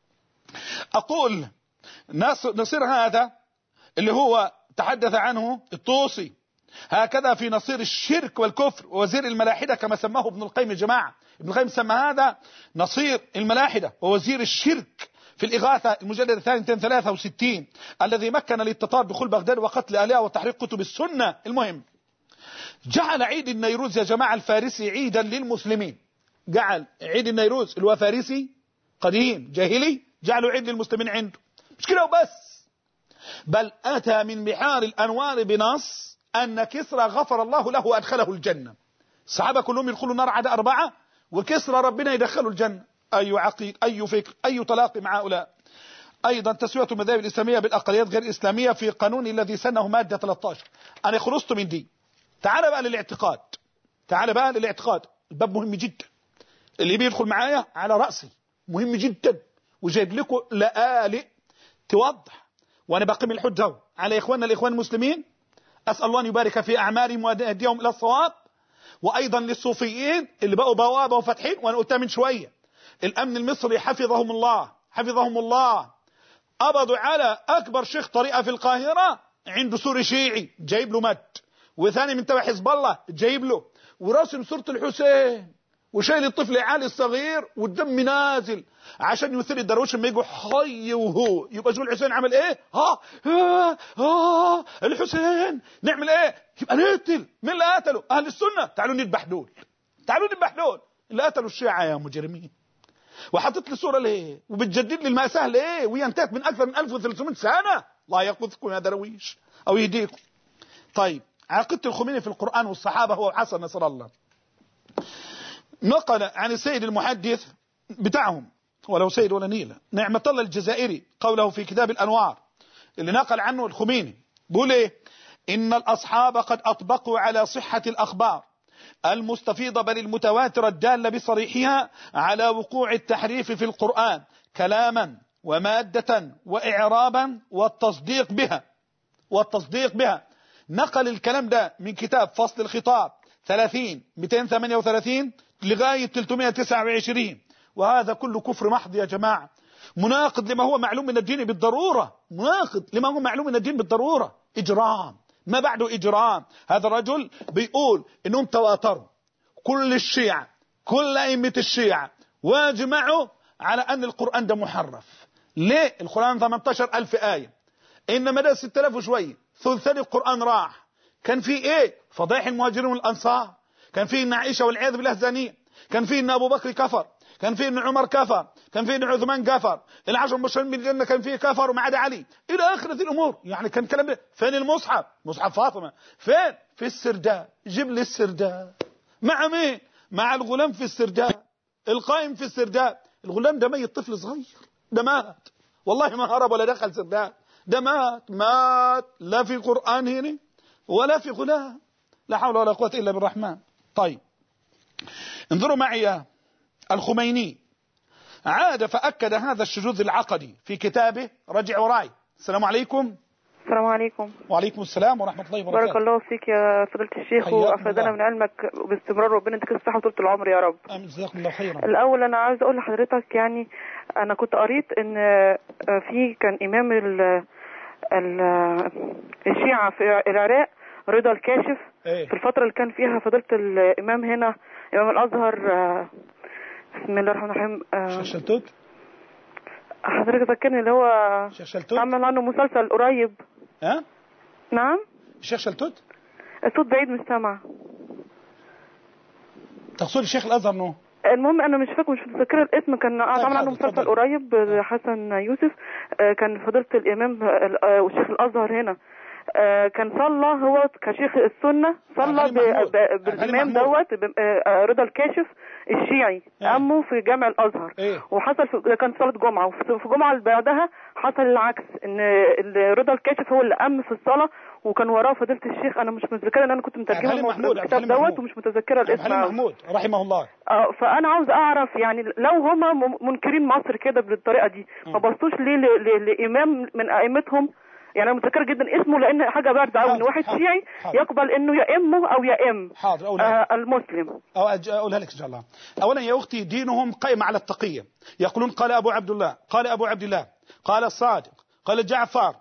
S1: أقول نصير هذا اللي هو تحدث عنه الطوسي هكذا في نصير الشرك والكفر ووزير الملاحدة كما سماه ابن القيم. الجماعة ابن القيم سمى هذا نصير الملاحدة ووزير الشرك في الإغاثة المجلد الثاني مئتين وثلاثة وستين الذي مكن للتتار دخول بغداد وقتل أهلها وتحريق كتب السنة. المهم جعل عيد النيروز يا جماعة الفارسي عيدا للمسلمين، جعل عيد النيروز اللي هو فارسي قديم جاهلي جعلوا عيد للمسلمين عنده. مش كده وبس، بل أتى من بحار الأنوار بنص أن كسرى غفر الله له وأدخله الجنة. الصحابة كلهم يدخلوا النار عدا أربعة، وكسرى ربنا يدخلوا الجنة. أي عقيد، أي فكر، أي تلاقي مع هؤلاء. أيضا تسوية المذاهب الإسلامية بالأقليات غير الإسلامية في قانون الذي سنه مادة ثلاثة عشر. أنا خلصت من دي. تعال بقى للاعتقاد، تعال بقى للاعتقاد. الباب مهم جدا، اللي بيدخل معايا على رأسي مهم جدا، وجايب لكم لآلئ توضح، وأنا بقيم الحجة على إخواننا الإخوان المسلمين. أسأل الله أن يبارك في أعمالهم ويهديهم إلى الصواب. وأيضا للصوفيين اللي بقوا بوابة وفتحين، وأنا قلتها من شوية، الأمن المصري حفظهم الله حفظهم الله قبضوا على أكبر شيخ طريقة في القاهرة عنده سوري شيعي جايب له مد، وثاني من تبع حزب الله جايب له، وراسم صورة الحسين وشايل الطفل علي الصغير والدم نازل عشان يثير الدرويش لما يجوا حي وهو يبقى شو الحسين عمل ايه؟ ها ها ها الحسين نعمل ايه؟ يبقى نقتل. مين اللي قتله؟ اهل السنة. تعالوا نذبح دول، تعالوا نذبح دول اللي قتلوا الشيعة يا مجرمين. وحطت لي صورة ليه؟ وبتجدد لي المأساة ليه؟ وهي انتهت من أكثر من ألف وثلاثمائة سنة. الله يقذكم يا درويش أو يهديكم. طيب عقيدة الخميني في القرآن والصحابة هو حسن نصر الله نقل عن السيد المحدث بتاعهم ولو سيد ولا نيلة نعمة الله الجزائري قوله في كتاب الأنوار اللي نقل عنه الخميني، بيقول ايه؟ إن الأصحاب قد أطبقوا على صحة الأخبار المستفيضة بل المتواترة الدالة بصريحها على وقوع التحريف في القرآن كلاما ومادة وإعرابا والتصديق بها والتصديق بها. نقل الكلام ده من كتاب فصل الخطاب ثلاثين مئتين وثمانية وثلاثين لغاية ثلاثمائة وتسعة وعشرين. وهذا كله كفر محض يا جماعة، مناقض لما هو معلوم من الدين بالضرورة، مناقض لما هو معلوم من الدين بالضرورة، إجرام ما بعده إجرام. هذا الرجل بيقول إنهم تواتروا كل الشيعة كل أئمة الشيعة واجمعوا على أن القرآن ده محرف. ليه؟ القرآن ثمانية عشر ألف آية، إنما ده ستة آلاف وشوية، ثلثان القرآن راح. كان في إيه؟ فضائح المهاجرين والأنصار، كان في إن عائشة والعياذ بالله زانية، كان في إن أبو بكر كفر، كان في إن عمر كفر، كان في إن عثمان كفر، العشر المبشرين بالجنة كان فيه كفر وما عدا علي، إلى آخرة الأمور. يعني كان كلام ده. فين المصحف؟ مصحف فاطمة فين؟ في السرداب. جيب لي السرداب. مع مين؟ مع الغلام في السرداب، القائم في السرداب. الغلام ده ميت، طفل صغير، ده مات والله ما هرب ولا دخل سرداب، ده مات مات لا في قرآن هنا ولا في غلام. لا حول ولا قوة إلا بالرحمن. طيب انظروا معي، الخميني عاد فأكد هذا الشذوذ العقدي في كتابه رجع وراي. السلام عليكم.
S6: السلام عليكم.
S1: وعليكم السلام ورحمة الله وبركاته.
S6: بارك الله فيك يا فضيلة الشيخ، وأفادنا من علمك باستمرار، ربنا يديك الصحة وطولة العمر يا رب.
S1: آمين، جزاكم الله خيرا.
S6: الأول أنا عايز أقول لحضرتك، يعني أنا كنت قريت إن في كان إمام ال الشيعة في العراق رضا الكاشف
S1: ايه؟
S6: في الفترة اللي كان فيها فضيلة الإمام هنا إمام الأزهر، بسم الله الرحمن الرحيم،
S1: شيخ شلتوت.
S6: حضرتك فاكرني اللي هو
S1: شيخ شلتوت
S6: عمل عنه مسلسل قريب؟
S1: ها؟
S6: نعم.
S1: الشيخ شلتوت.
S6: الصوت بعيد مش سامع.
S1: تقصد الشيخ الأزهر نو؟
S6: المهم انا مش فاكر مش متذكره الاسم. كان عمل عنه مسلسل قريب حسن يوسف، كان فضيلة الامام والشيخ الازهر هنا كان صلى هو كشيخ السنه، صلى بالامام دوت رضا الكاشف الشيعي
S1: إيه؟
S6: أمه في جامع الأزهر.
S1: إيه؟
S6: وحصل في كان صلاة جمعة، وفي جمعة اللي بعدها حصل العكس، إن رضا الكاشف هو اللي أم في الصلاة وكان وراه فضيلة الشيخ. أنا مش متذكرة، إن أنا كنت مترجمة الكتاب دوت ومش متذكرة الاسم.
S1: حليم محمود رحمه الله.
S6: اه فأنا عاوز أعرف يعني لو هما منكرين مصر كده بالطريقة دي ما بصوش ليه لإمام من أئمتهم؟ يعني انا متذكر جدا اسمه لان حاجه بارده قوي ان واحد شيعي يقبل انه يأمه او يأم
S1: حاضر
S6: آه المسلم.
S1: او اقولها لك ان شاء الله. اولا يا اختي دينهم قائم على التقيه، يقولون قال ابو عبد الله، قال ابو عبد الله، قال الصادق، قال جعفر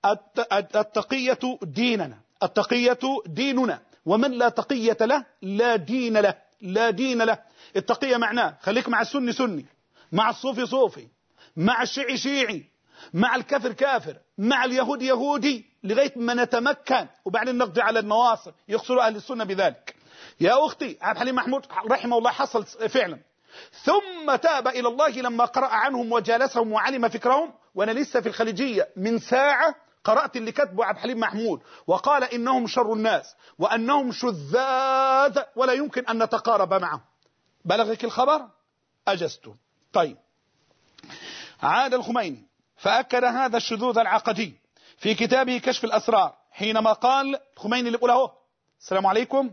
S1: التقيه ديننا، التقيه ديننا، ومن لا تقيه له لا دين له، لا دين له. التقيه معناه خليك مع السني سني، مع الصوفي صوفي، مع الشيعي شيعي، مع الكافر كافر، مع اليهود يهودي، لغاية ما نتمكن وبعدين نقضي على النواصر. يقصر أهل السنة بذلك. يا أختي عبد الحليم محمود رحمه الله حصل فعلا، ثم تاب إلى الله لما قرأ عنهم وجالسهم وعلم فكرهم. وأنا لسه في الخليجية من ساعة قرأت اللي كتبه عبد الحليم محمود، وقال إنهم شر الناس وأنهم شذاذ ولا يمكن أن نتقارب معهم. بلغك الخبر؟ أجزته. طيب، عاد الخميني فأكد هذا الشذوذ العقدي في كتابه كشف الأسرار حينما قال الخميني اللي بقوله اهو. السلام عليكم.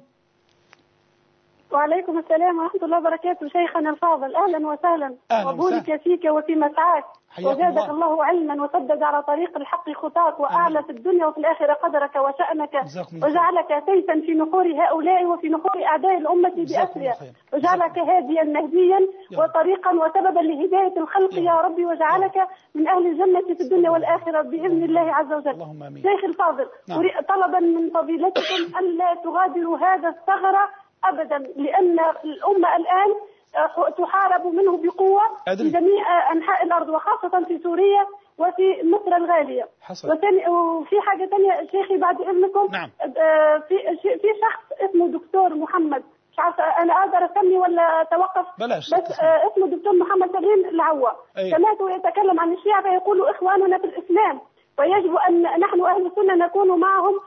S7: وعليكم السلام ورحمة الله وبركاته. شيخنا الفاضل أهلا وسهلا، وبورك فيك وفي مسعاك، وزادك الله علما وسدد على طريق الحق خطاك، وأعلى في الدنيا وفي الآخرة قدرك وشأنك، وجعلك سيفا في نحور هؤلاء وفي نحور أعداء الأمة بأسرها، وجعلك هاديا مهديا وطريقا وسببا لهداية الخلق يا ربي، وجعلك من أهل الجنة في الدنيا والآخرة بإذن الله عز وجل. شيخ الفاضل، طلبا من فضيلتكم ألا تغادروا هذا الثغرة أبدا، لأن الأمة الآن تحارب منه بقوة في جميع أنحاء الأرض، وخاصة في سوريا وفي مصر الغالية. وفي حاجة ثانية شيخي بعد إذنكم.
S1: نعم.
S7: في في شخص اسمه دكتور محمد، مش عارفة أنا أقدر أسمي ولا أتوقف؟
S1: بلاش.
S7: بس اسمه دكتور محمد سليم العوا. سمعته يتكلم عن الشيعة فيقول إخواننا في الإسلام، ويجب أن نحن أهل السنة نكون معهم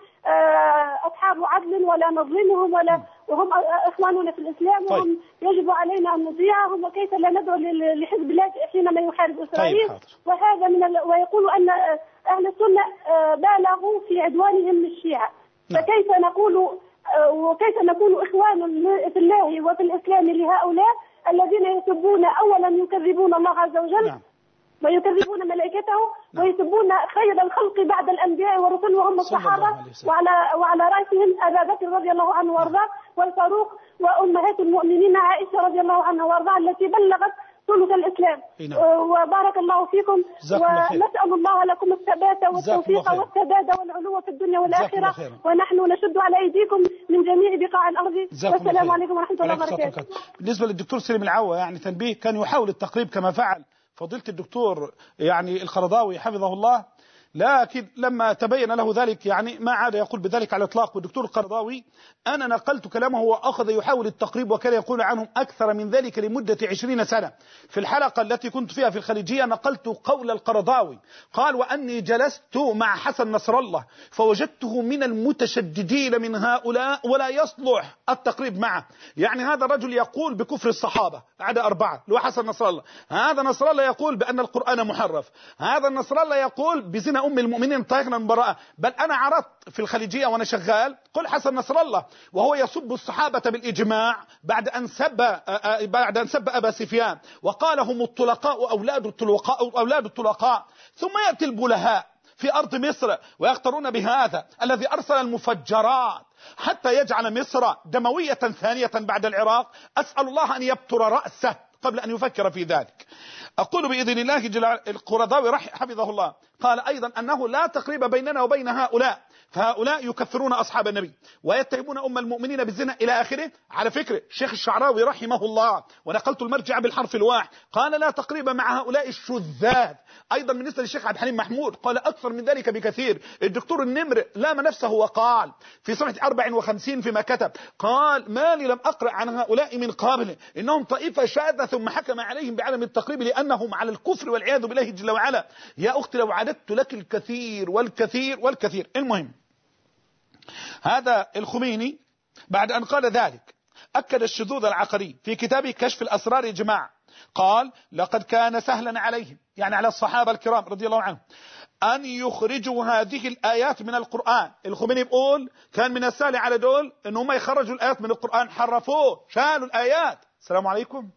S7: أصحاب عدل ولا نظلمهم، ولا وهم إخواننا في الإسلام. طيب. وهم يجب علينا أن نطيعهم، وكيف لا ندعو لحزب الله حينما يحارب إسرائيل.
S1: طيب.
S7: وهذا من ال... ويقول أن أهل السنة بالغوا في عدوانهم للشيعة. نعم. فكيف نقول وكيف نكون إخوان في الله وفي الإسلام لهؤلاء الذين يسبون أولا يكذبون الله عز وجل. نعم. ويكذبون ملائكته. نعم. ويسبون خير الخلق بعد الأنبياء والرسل وهم الصحابة، وعلى وعلى رأسهم أبا بكر رضي الله عنه وارضاه، والفاروق، وأمهات المؤمنين عائشة رضي الله عنها وارضاها التي بلغت ثلث الإسلام. وبارك الله فيكم، ونسأل الله لكم الثبات والتوفيق والسداد والعلو في الدنيا والآخرة، ونحن نشد على أيديكم من جميع بقاع الأرض. والسلام عليكم ورحمة الله وبركاته.
S1: بالنسبة للدكتور سليم العوا يعني تنبيه، كان يحاول التقريب كما فعل فضيلة الدكتور يعني القرضاوي حفظه الله، لكن لما تبين له ذلك يعني ما عاد يقول بذلك على الإطلاق. والدكتور القرضاوي أنا نقلت كلامه وأخذ يحاول التقريب، وكان يقول عنهم أكثر من ذلك لمدة عشرين سنة. في الحلقة التي كنت فيها في الخليجية نقلت قول القرضاوي، قال وأني جلست مع حسن نصر الله فوجدته من المتشددين من هؤلاء ولا يصلح التقريب معه. يعني هذا الرجل يقول بكفر الصحابة عدا أربعة، لو حسن نصر الله. هذا نصر الله يقول بأن القرآن محرف. هذا نصر الله يقول بزنا أم المؤمنين طاهرا من براءة. بل أنا عرضت في الخليجية وأنا شغال قل حسن نصر الله وهو يسب الصحابة بالإجماع بعد أن سب بعد أن سب أبا سفيان وقال هم الطلقاء أولاد الطلقاء أولاد الطلقاء. ثم يأتي البلهاء في أرض مصر ويقترون بهذا الذي أرسل المفجرات حتى يجعل مصر دموية ثانية بعد العراق. أسأل الله أن يبتر رأسه قبل أن يفكر في ذلك. أقول بإذن الله جل القرضاوي حفظه الله قال أيضا أنه لا تقريب بيننا وبين هؤلاء، فهؤلاء يكفرون أصحاب النبي ويتهمون أم المؤمنين بالزنا إلى آخره. على فكرة الشيخ الشعراوي رحمه الله ونقلت المرجع بالحرف الواحد قال لا تقريب مع هؤلاء الشذاذ. أيضا بالنسبة للشيخ عبد الحليم محمود قال أكثر من ذلك بكثير. الدكتور النمر لام نفسه وقال في صفحة أربعة وخمسين فيما كتب قال ما لي لم أقرأ عن هؤلاء من قبل إنهم طائفة شاذة ثم حكم عليهم بعدم التقريب لأنهم على الكفر والعياذ بالله جل وعلا. يا أختي لو عددت لك الكثير والكثير والكثير. المهم هذا الخميني بعد أن قال ذلك أكد الشذوذ العقدي في كتابه كشف الأسرار يا جماعة، قال لقد كان سهلا عليهم، يعني على الصحابة الكرام رضي الله عنهم، أن يخرجوا هذه الآيات من القرآن. الخميني بيقول كان من السهل على دول أن هم يخرجوا الآيات من القرآن، حرفوه، شالوا الآيات. السلام عليكم.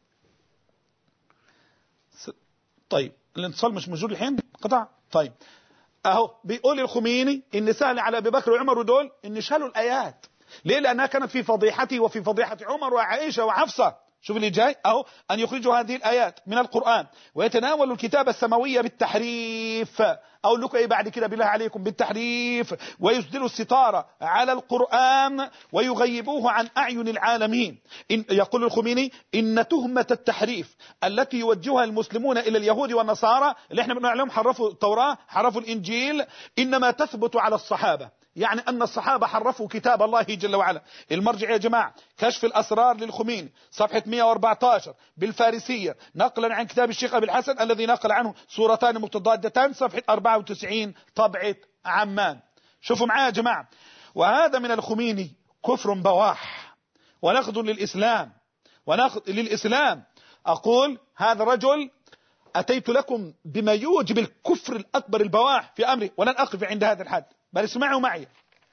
S1: طيب الاتصال مش موجود الحين، قطع. طيب اهو بيقول الخميني ان سهل على ابي بكر وعمر ودول ان شالوا الايات. ليه؟ لانها كانت في فضيحته وفي فضيحه عمر وعائشه وحفصه. شوف اللي جاي اهو، ان يخرجوا هذه الايات من القران ويتناولوا الكتاب السماويه بالتحريف. اقول لكم ايه بعد كده بالله عليكم؟ بالتحريف، ويسدلوا الستاره على القران ويغيبوه عن اعين العالمين. إن يقول الخميني ان تهمه التحريف التي يوجهها المسلمون الى اليهود والنصارى اللي احنا بنقول عليهم حرفوا التوراه حرفوا الانجيل، انما تثبت على الصحابه، يعني أن الصحابة حرفوا كتاب الله جل وعلا. المرجع يا جماعة كشف الأسرار للخميني صفحة مئة وأربعة عشر بالفارسية نقلا عن كتاب الشيخ أبي الحسن الذي نقل عنه صورتان متضادتان صفحة أربعة وتسعين طبعة عمان. شوفوا معايا يا جماعة، وهذا من الخميني كفر بواح ونقد للإسلام ونقد للإسلام. أقول هذا الرجل أتيت لكم بما يوجب الكفر الأكبر البواح في أمره، ولن أقف عند هذا الحد، بل اسمعوا معي.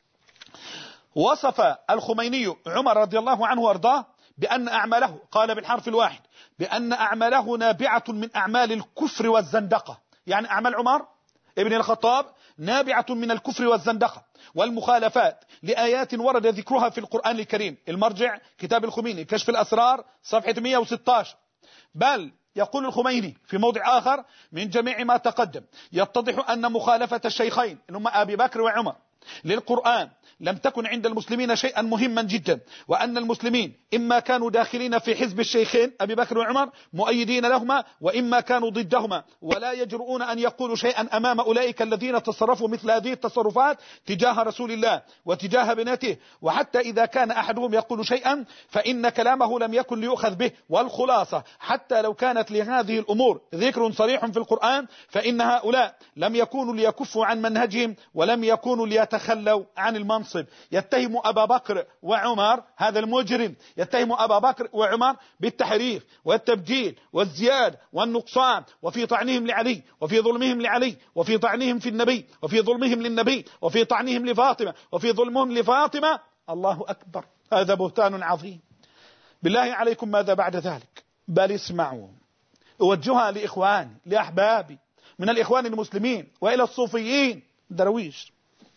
S1: وصف الخميني عمر رضي الله عنه وارضاه بأن أعماله، قال بالحرف الواحد، بأن أعماله نابعة من أعمال الكفر والزندقة. يعني أعمال عمر ابن الخطاب نابعة من الكفر والزندقة والمخالفات لآيات ورد ذكرها في القرآن الكريم. المرجع كتاب الخميني كشف الأسرار صفحة مئة وستة عشر. بل يقول الخميني في موضع آخر من جميع ما تقدم يتضح أن مخالفة الشيخين هم أبي بكر وعمر للقرآن لم تكن عند المسلمين شيئا مهما جدا، وأن المسلمين إما كانوا داخلين في حزب الشيخين أبي بكر وعمر مؤيدين لهما، وإما كانوا ضدهما ولا يجرؤون أن يقولوا شيئا أمام أولئك الذين تصرفوا مثل هذه التصرفات تجاه رسول الله وتجاه بناته. وحتى إذا كان أحدهم يقول شيئا فإن كلامه لم يكن ليؤخذ به. والخلاصة حتى لو كانت لهذه الأمور ذكر صريح في القرآن فإن هؤلاء لم يكونوا ليكفوا عن منهجهم ولم يكونوا ليتخلوا عن المنصب. يتهم أبا بكر وعمر، هذا المجرم يتهم أبا بكر وعمر بالتحريف والتبديل والزيادة والنقصان، وفي طعنهم لعلي وفي ظلمهم لعلي وفي طعنهم في النبي وفي ظلمهم للنبي وفي طعنهم لفاطمة وفي ظلمهم لفاطمة. الله أكبر، هذا بهتان عظيم. بالله عليكم ماذا بعد ذلك؟ بل اسمعوا، أوجهها لإخواني لأحبابي من الإخوان المسلمين وإلى الصوفيين درويش.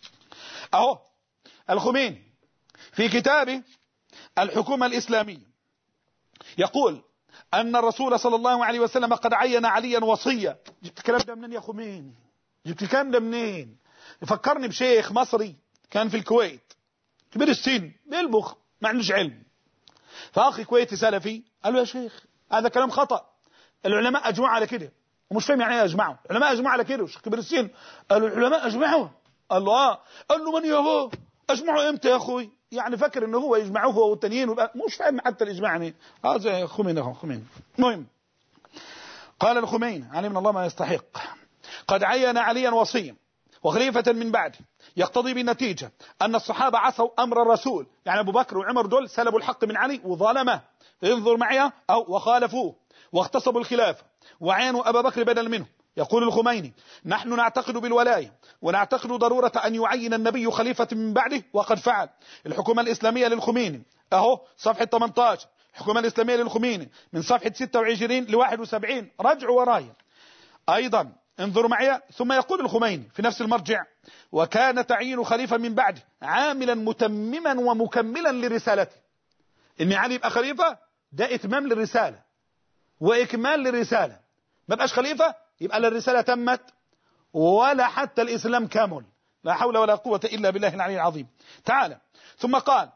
S1: أهو الخميني في كتابه الحكومة الإسلامية يقول أن الرسول صلى الله عليه وسلم قد عين عليا وصية. جبت الكلام ده منين يا خميني؟ جبت الكلام ده منين؟ يفكرني بشيخ مصري كان في الكويت كبير السن بالبخ ما عندوش علم، فأخي كويتي سلفي قال له يا شيخ هذا كلام خطأ، العلماء أجمعوا على كده. ومش فاهم يعني ايه أجمعوا، العلماء أجمعوا على كده. وشيخ كبير السن قال له العلماء أجمعوا. قال له اه. قال له من يهو أجمعوا إمتى يا أخوي؟ يعني فكر إنه هو يجمعوه هو والتانيين وبقى مش فاهم حتى الإجماع يعني. هذا آه خميني أهو خميني. المهم قال الخميني عليه من الله ما يستحق قد عين عليا وصيا وخليفة من بعده يقتضي بالنتيجة أن الصحابة عصوا أمر الرسول، يعني أبو بكر وعمر دول سلبوا الحق من علي وظلمه، انظر معي، أو وخالفوه واغتصبوا الخلافة وعينوا أبا بكر بدل منه. يقول الخميني نحن نعتقد بالولاية ونعتقد ضرورة أن يعين النبي خليفة من بعده وقد فعل. الحكومة الإسلامية للخميني أهو صفحة ثمانية عشر، الحكومة الإسلامية للخميني من صفحة ستة وعشرين ل واحد وسبعين، رجعوا ورايا أيضا انظروا معي. ثم يقول الخميني في نفس المرجع وكان تعيين خليفة من بعده عاملا متمما ومكملا لرسالته. إن علي يبقى خليفة ده إتمام للرسالة وإكمال للرسالة، ما بقاش خليفة يبقى الرسالة تمت ولا حتى الإسلام كامل. لا حول ولا قوة إلا بالله العلي العظيم. تعالى ثم قال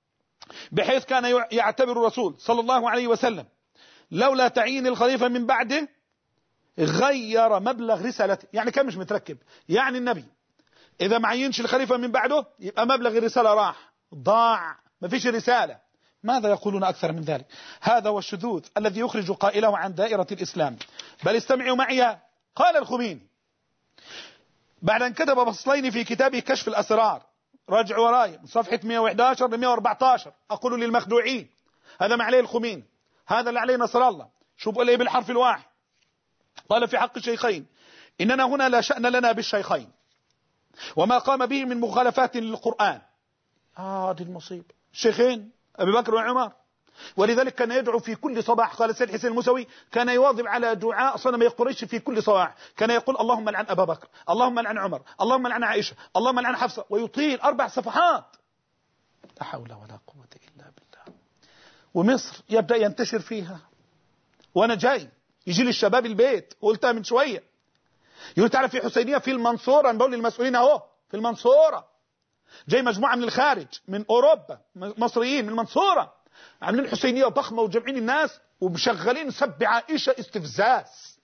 S1: بحيث كان يعتبر الرسول صلى الله عليه وسلم لولا تعيين الخليفة من بعده غير مبلغ رسالته. يعني كان مش متركب، يعني النبي إذا ما عينش الخليفة من بعده يبقى مبلغ الرسالة راح ضاع، ما فيش رسالة. ماذا يقولون أكثر من ذلك؟ هذا هو الشذوذ الذي يخرج قائله عن دائرة الإسلام. بل استمعوا معي. قال الخميني بعد أن كتب فصلين في كتابه كشف الأسرار، راجعوا وراي من صفحة مئة وأحد عشر ل مئة وأربعة عشر، أقول للمخدوعين هذا ما عليه الخميني، هذا اللي عليه نصر الله. شوف قال ايه بالحرف الواحد، قال في حق الشيخين إننا هنا لا شأن لنا بالشيخين وما قام به من مخالفات للقرآن. آه دي المصيبة، الشيخين أبي بكر وعمر. ولذلك كان يدعو في كل صباح، قال السيد حسين الموسوي كان يواظب على دعاء صنم قريش في كل صباح، كان يقول اللهم لعن أبا بكر، اللهم لعن عمر، اللهم لعن عائشة، اللهم لعن حفصة، ويطيل أربع صفحات. لا حول ولا قوة إلا بالله. ومصر يبدأ ينتشر فيها، وأنا جاي يجي لي الشباب البيت وقلتها من شوية، يقول تعالى في حسينية في المنصورة، أنا بقول للمسؤولين أهو في المنصورة، جاي مجموعة من الخارج من أوروبا مصريين من المنصورة عاملين حسينية ضخمة وجمعين الناس ومشغلين سب عائشة استفزاز.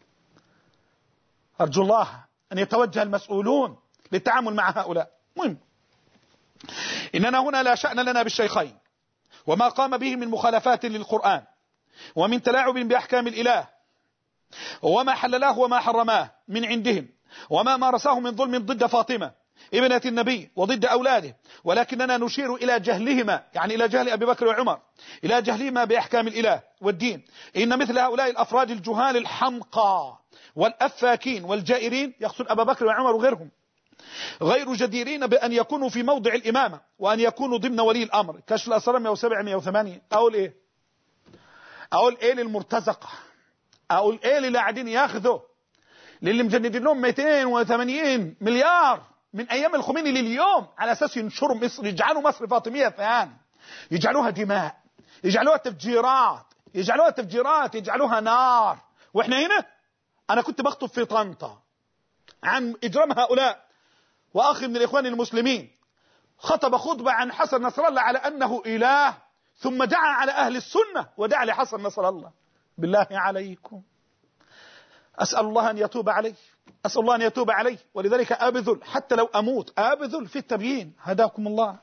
S1: أرجو الله أن يتوجه المسؤولون للتعامل مع هؤلاء. مهم إننا هنا لا شأن لنا بالشيخين وما قام به من مخالفات للقرآن ومن تلاعب بأحكام الإله وما حللاه وما حرماه من عندهم وما مارساه من ظلم ضد فاطمة ابنة النبي وضد أولاده، ولكننا نشير إلى جهلهما، يعني إلى جهل أبي بكر وعمر، إلى جهلهما بأحكام الإله والدين. إن مثل هؤلاء الأفراد الجهال الحمقى والأفاكين والجائرين، يقصد أبا بكر وعمر وغيرهم، غير جديرين بأن يكونوا في موضع الإمامة وأن يكونوا ضمن ولي الأمر. كشف الأسرار مئة وسبعة مئة وثمانية. أقول إيه أقول إيه للمرتزقة، أقول إيه اللي قاعدين ياخذوا للي مجندين لهم مئتين وثمانين مليار من أيام الخميني لليوم على أساس ينشروا مصر، يجعلوا مصر فاطمية ثاني، يجعلوها دماء، يجعلوها تفجيرات، يجعلوها تفجيرات يجعلوها نار. وإحنا هنا أنا كنت بخطب في طنطا عن إجرام هؤلاء، وأخي من الإخوان المسلمين خطب خطبة عن حسن نصر الله على أنه إله، ثم دعا على أهل السنة ودعا لحسن نصر الله. بالله عليكم أسأل الله أن يتوب عليه، أسأل الله أن يتوب عليه. ولذلك أبذل حتى لو أموت أبذل في التبيين. هداكم الله.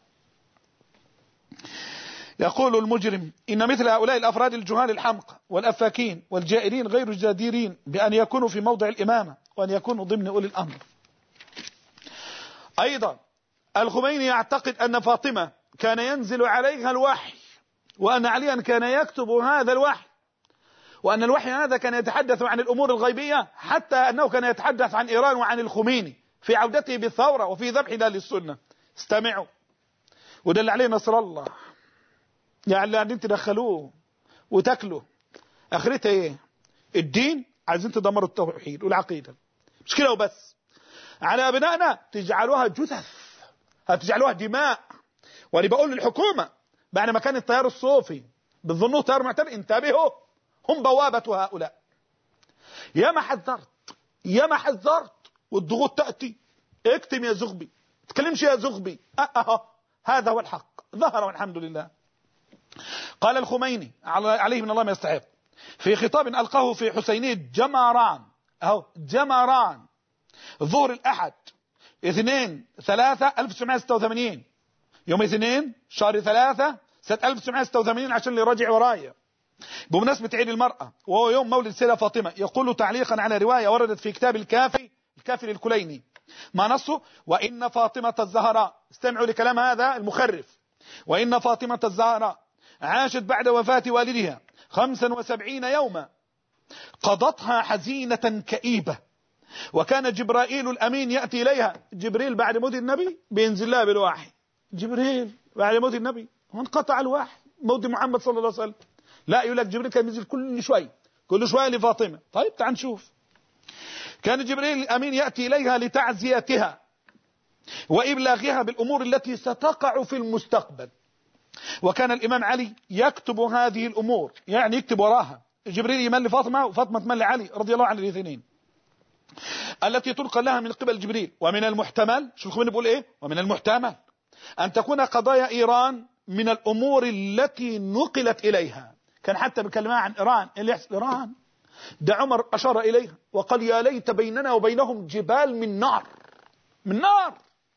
S1: يقول المجرم إن مثل هؤلاء الأفراد الجهال الحمقى والأفاكين والجائرين غير الجديرين بأن يكونوا في موضع الإمامة وأن يكونوا ضمن أولي الأمر. أيضا الخميني يعتقد أن فاطمة كان ينزل عليها الوحي، وأن عليا كان يكتب هذا الوحي، وأن الوحي هذا كان يتحدث عن الأمور الغيبية، حتى أنه كان يتحدث عن إيران وعن الخميني في عودته بالثورة وفي ذبحنا للسنة. استمعوا، وده اللي عليه نصر الله، يعني اللي قاعدين تدخلوه وتاكلوا اخرتها ايه؟ الدين. عايزين تدمروا التوحيد والعقيدة، مش كده وبس، على أبنائنا تجعلوها جثث، هتجعلوها دماء. وانا بقول للحكومة بعد ما كان التيار الصوفي بتظنوه تيار معتدل، انتبهوا، هم بوابة هؤلاء. يا ما حذرت يا ما حذرت والضغوط تأتي. اكتم يا زغبي، تكلمش يا زغبي. أه أه هذا هو الحق ظهر والحمد لله. قال الخميني عليه من الله ما يستحق في خطاب ألقاه في حسينية جمران، أهو جمران، ظهر الأحد اثنين ثلاثة ألف وتسعمائة وستة وثمانين، يوم اثنين شهر ثلاثة سنة ألف وتسعمائة وستة وثمانين، عشان اللي راجع ورايا، بمناسبة عيد المرأة وهو يوم مولد السيدة فاطمة. يقول تعليقا على رواية وردت في كتاب الكافي الكافي للكليني، ما نصه: وإن فاطمة الزهراء، استمعوا لكلام هذا المخرف، وإن فاطمة الزهراء عاشت بعد وفاة والدها خمسا وسبعين يوما قضتها حزينة كئيبة، وكان جبرائيل الأمين يأتي إليها. جبريل بعد موت النبي بينزل لها بالوحي، جبريل بعد موت النبي وانقطع الوحي، موت محمد صلى الله عليه وسلم. لا يقول لك جبريل كان ينزل كل شوي كل شوية لفاطمة. طيب تعال نشوف. كان جبريل الأمين يأتي إليها لتعزيتها وإبلاغها بالأمور التي ستقع في المستقبل، وكان الإمام علي يكتب هذه الأمور، يعني يكتب وراها. جبريل يمل فاطمة وفاطمة تمل علي رضي الله عن الاثنين، التي تلقى لها من قبل جبريل. ومن المحتمل، شو الخميني بيقول ايه؟ ومن المحتمل أن تكون قضايا إيران من الأمور التي نقلت إليها. كان حتى بكلمها عن إيران، اللي يحصل إيران ده عمر أشار إليها وقال يا ليت بيننا وبينهم جبال من نار، من نار.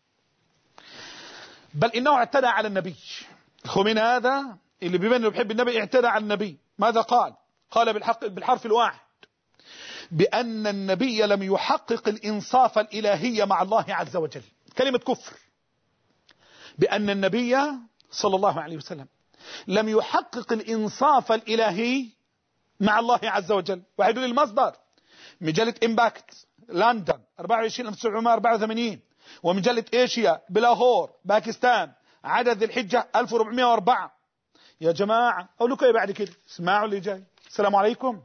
S1: بل إنه اعتدى على النبي. الخميني هذا اللي بيبين انه بيحب النبي اعتدى على النبي. ماذا قال؟ قال بالحق بالحرف الواحد بأن النبي لم يحقق الإنصاف الإلهي مع الله عز وجل. كلمة كفر. بأن النبي صلى الله عليه وسلم لم يحقق الإنصاف الإلهي مع الله عز وجل. واحد للمصدر مجلة إمباكت لندن أربعة وعشرين ألف وتسعمائة وأربعة وثمانين، ومجلة إيشيا بلاهور باكستان عدد ذي الحجة ألف وأربعمائة وأربعة. يا جماعة أقول لكم إيه بعد كده؟ اسمعوا اللي جاي. السلام عليكم.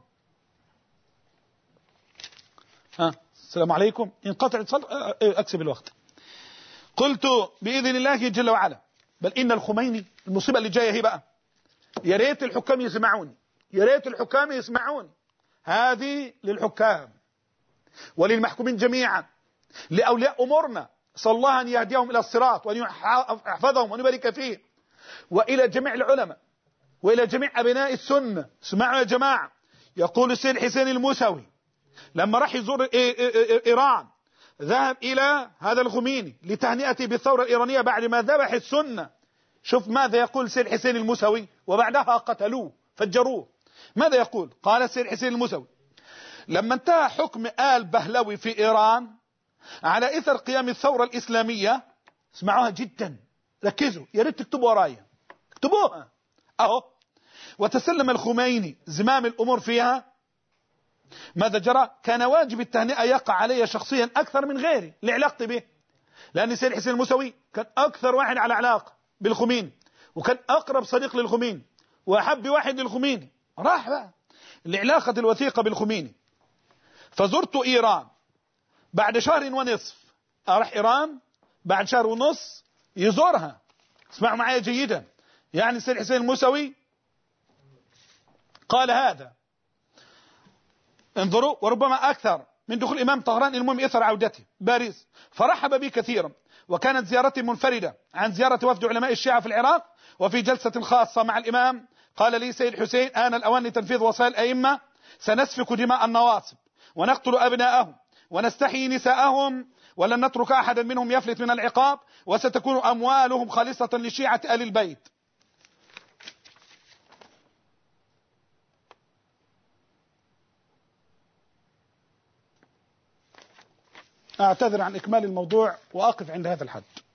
S1: ها السلام عليكم. انقطع الاتصال أكسب الوقت. قلت بإذن الله جل وعلا بل إن الخميني المصيبة اللي جاية هي بقى، يا ريت الحكام يسمعوني، يا ريت الحكام يسمعوني. هذه للحكام وللمحكومين جميعا، لأولياء أمورنا، صلى الله أن يهديهم إلى الصراط وأن يحفظهم وأن يبارك فيه، وإلى جميع العلماء وإلى جميع أبناء السنة. اسمعوا يا جماعة، يقول السيد حسين الموسوي لما راح يزور إيران ذهب إلى هذا الخميني لتهنئته بالثورة الإيرانية بعد ما ذبح السنة. شوف ماذا يقول السيد حسين الموسوي، وبعدها قتلوه فجروه. ماذا يقول؟ قال السيد حسين الموسوي لما انتهى حكم آل بهلوي في إيران على إثر قيام الثورة الإسلامية، اسمعوها جدا، ركزوا، يا ريت تكتبوا ورايا، اكتبوها اهو. وتسلم الخميني زمام الأمور فيها. ماذا جرى؟ كان واجب التهنئة يقع علي شخصيا أكثر من غيري لعلاقتي به، لأن السيد حسين الموسوي كان أكثر واحد على علاقة بالخميني، وكان أقرب صديق للخميني، وأحب واحد للخميني. راح بقى العلاقة الوثيقة بالخميني. فزرت إيران بعد شهر ونصف، أروح إيران بعد شهر ونصف يزورها. اسمعوا معي جيدا، يعني السيد حسين الموسوي قال هذا، انظروا، وربما أكثر من دخول الإمام طهران المهم إثر عودته باريس، فرحب بي كثيرا، وكانت زيارتي منفردة عن زيارة وفد علماء الشيعة في العراق. وفي جلسة خاصة مع الإمام قال لي سيد حسين آن الأوان لتنفيذ وصايا الأئمة، سنسفك دماء النواصب ونقتل أبناءهم ونستحيي نساءهم ولن نترك أحدا منهم يفلت من العقاب، وستكون أموالهم خالصة لشيعة آل البيت. أعتذر عن إكمال الموضوع وأقف عند هذا الحد.